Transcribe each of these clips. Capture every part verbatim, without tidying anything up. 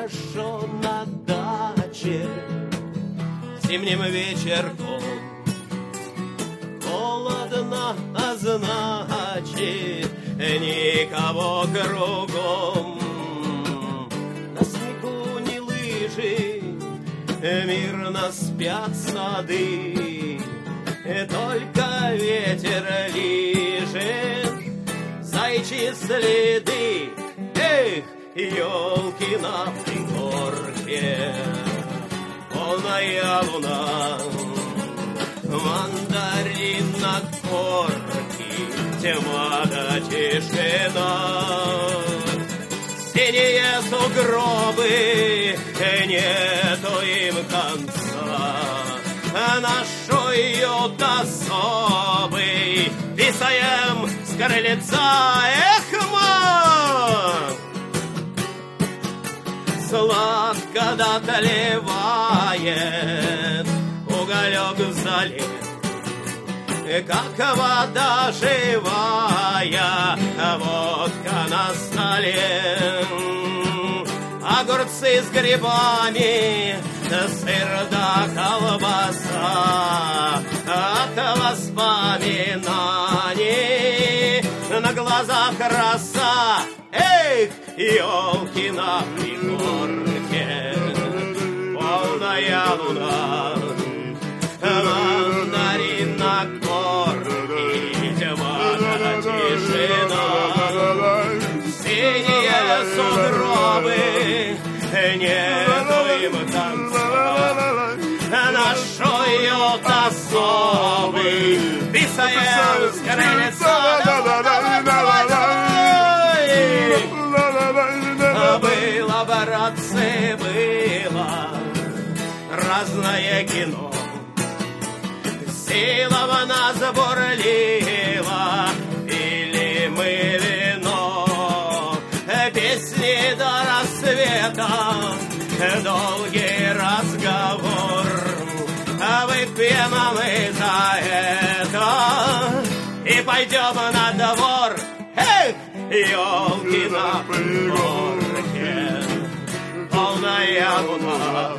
хорошо на даче зимним вечерком. Холодно, а значит, никого кругом. На снегу не лыжи, мирно спят сады, только ветер лижет зайчьи следы. Эх, елки на пригорке, полная луна, мандарин на корке, тьма да тишина. Синие сугробы, нету им конца, наш уют особый писаем с крыльца. Эх, мам! Сладко дотлевает уголек в зале, как вода живая, водка на столе. Огурцы с грибами, сыр да колбаса, от воспоминаний на глазах роса. Эх, елки на пригорке, полная луна, мандарин на корке, тьма да тишина. Синие сугробы, нету им конца, наш уют особый писаем с крыльца. Было, братцы, было разное кино, сила в нас бурлила, пили мы вино, песни до рассвета, долгий разговор. Выпьем мы за это и пойдем на двор. Эх, елки на пригорке, полная луна,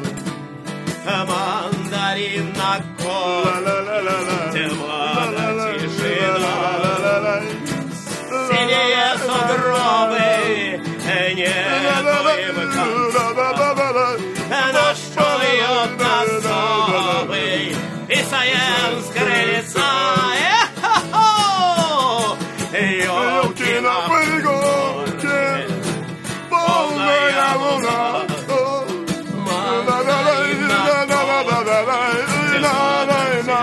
мандарин на корке, тьма да тишина. Синие сугробы, нету им конца, наш уют особый писаем с крыльца. Елки на пригорке, полная луна, мандарин на корке,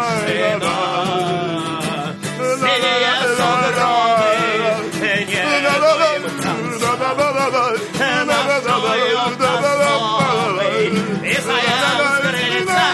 синие сугробы, нету им конца, наш уют особый писаем с крыльца.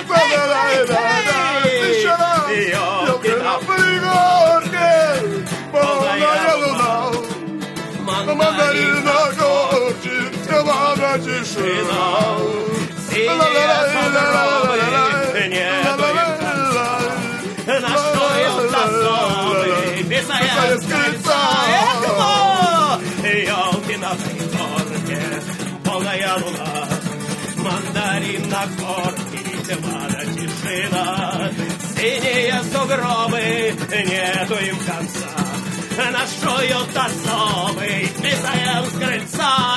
Елки на пригорке, полная луна, мандарин на корке, тьма да тишина. Синие сугробы, нету им конца, наш уют особый писаем с крыльца. Елки на пригорке, полная луна, мандарин на корке, тьма да тишина. Синие сугробы, нету им конца, наш уют особый писаем с крыльца.